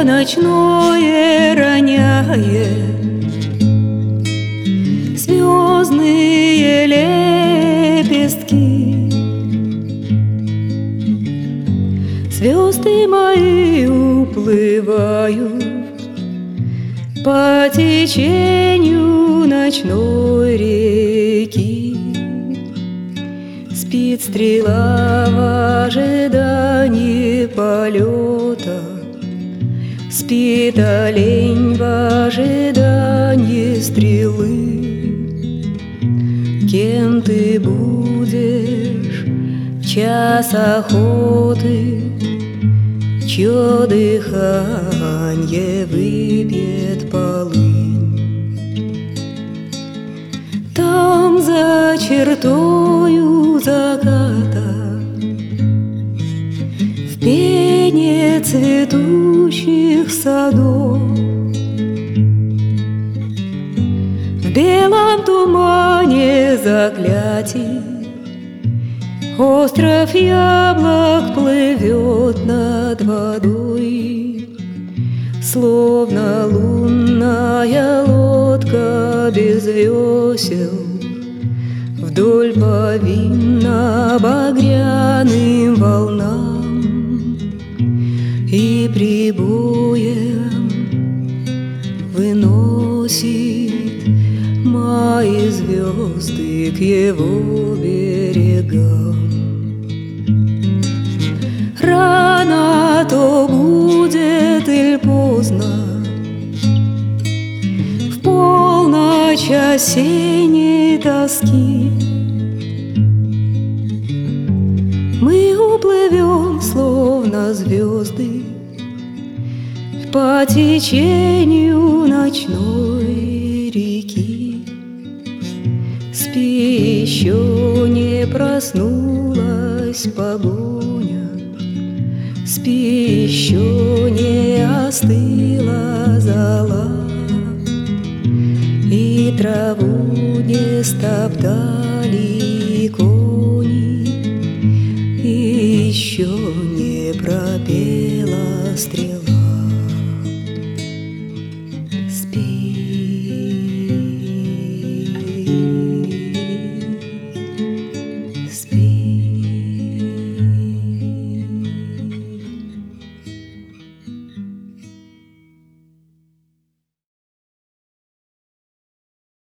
ночное роняет звездные лепестки. Звезды мои уплывают по течению ночной реки. Спит стрела в ожидании полета, спит олень в ожидании стрелы. Кем ты будешь в час охоты, чье дыханье выпьет полынь? Там за чертою заката, в пене цветущих садов, в белом тумане заклятий, остров яблок плывет над водой, словно лунная лодка без весел, вдоль по винно-багряным волнам и прибоем выносит мои звезды к его берегам. Рано то будет или поздно, в полночь осенней тоски, мы уплывем, словно звезды, по течению ночной реки. Спи, еще не проснулась погоня, спи, еще не остыла зола, и траву не стоптали кони, и еще не пропела стрела.